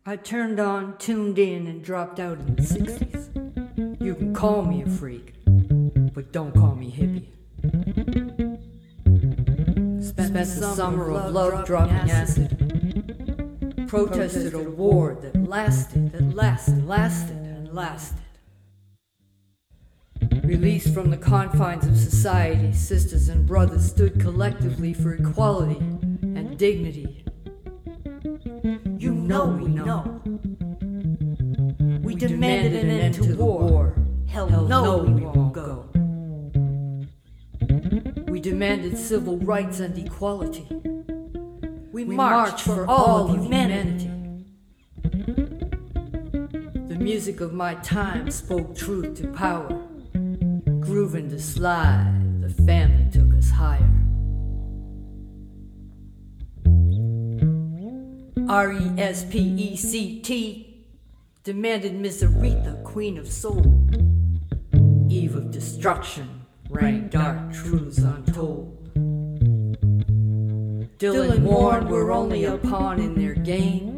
I turned on, tuned in, and dropped out in the 60s. You can call me a freak, but don't call me hippie. Spent the summer of love dropping acid. Protested a war that lasted. Released from the confines of society, sisters and brothers stood collectively for equality and dignity. We know. We demanded an end to war. Hell no, we won't go. We demanded civil rights and equality. We marched for all of humanity. The music of my time spoke truth to power. Grooving to slide, the family took us higher. RESPECT demanded Miss Aretha, Queen of Soul. Eve of destruction rang dark truths untold. Dylan warned we're only a pawn in their game.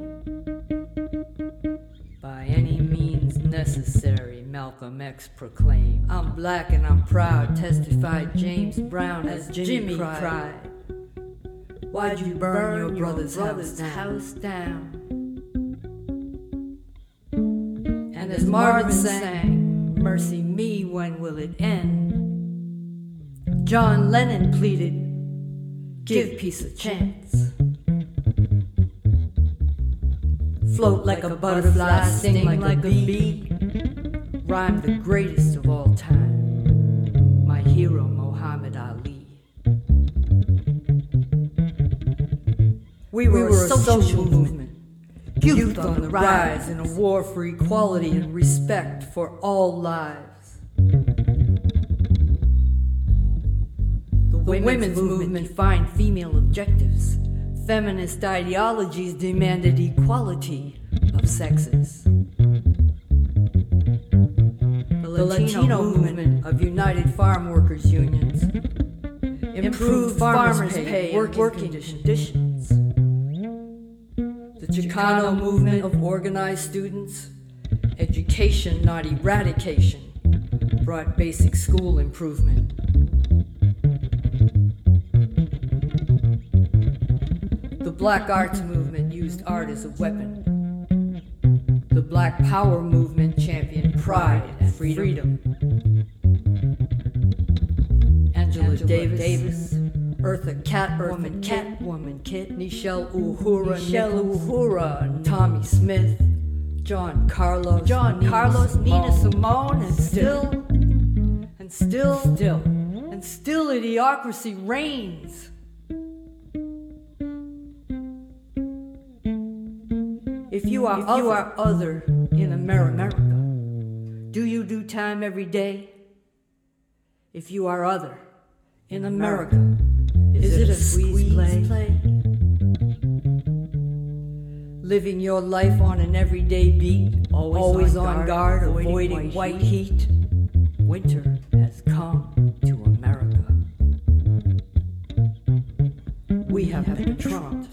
By any means necessary, Malcolm X proclaimed. I'm black and I'm proud, testified James Brown as Jimmy cried. Why'd you burn your brother's house down? And as Marvin sang, mercy me, when will it end? John Lennon pleaded, give peace a chance. Float like a butterfly, sting like a bee. Rhyme the greatest of all time, my hero Muhammad Ali. We were a social movement, youth on the rise in a war for equality and respect for all lives. The women's movement defined female objectives. Feminist ideologies demanded equality of sexes. The Latino movement of United Farm Workers Unions improved farmers' pay and working conditions. The Chicano movement of organized students, education not eradication, brought basic school improvement. The Black Arts movement used art as a weapon. The Black Power movement championed pride and freedom. Angela Davis, Eartha Catwoman Kit, Nichelle Uhura, Tommy Smith, John Carlos, Nina Simone, and still idiocracy reigns. If you are other in America, do you do time every day? If you are other in America, is it a squeeze play? Living your life on an everyday beat, always on guard, avoiding white heat. Winter has come to America. We have been trumped.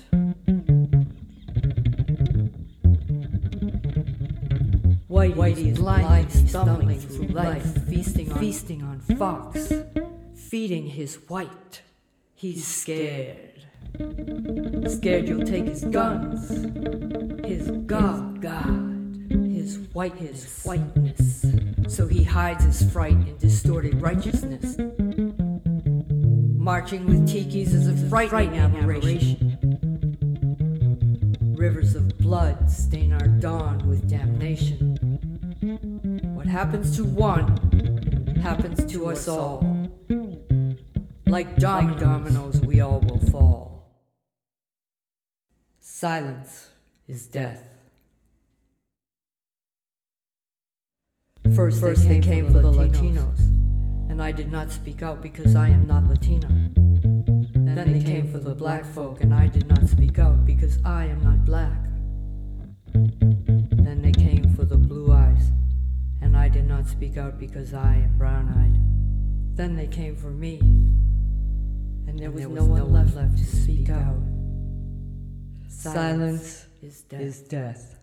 Whitey is lying, stumbling through life, feasting on fox, feeding his white. He's scared. Scared you'll take his guns, his God, his whiteness. So he hides his fright in distorted righteousness. Marching with tikis is a frightening aberration. Rivers of blood stain our dawn with damnation. What happens to one happens to us all. Like dominoes, we all will fall. Silence is death. First they came for the Latinos, and I did not speak out because I am not Latino. Then they came for the black folk, and I did not speak out because I am not black. Then they came for the blue eyes, and I did not speak out because I am brown-eyed. Then they came for me, and there was no one left to speak out. Silence is death.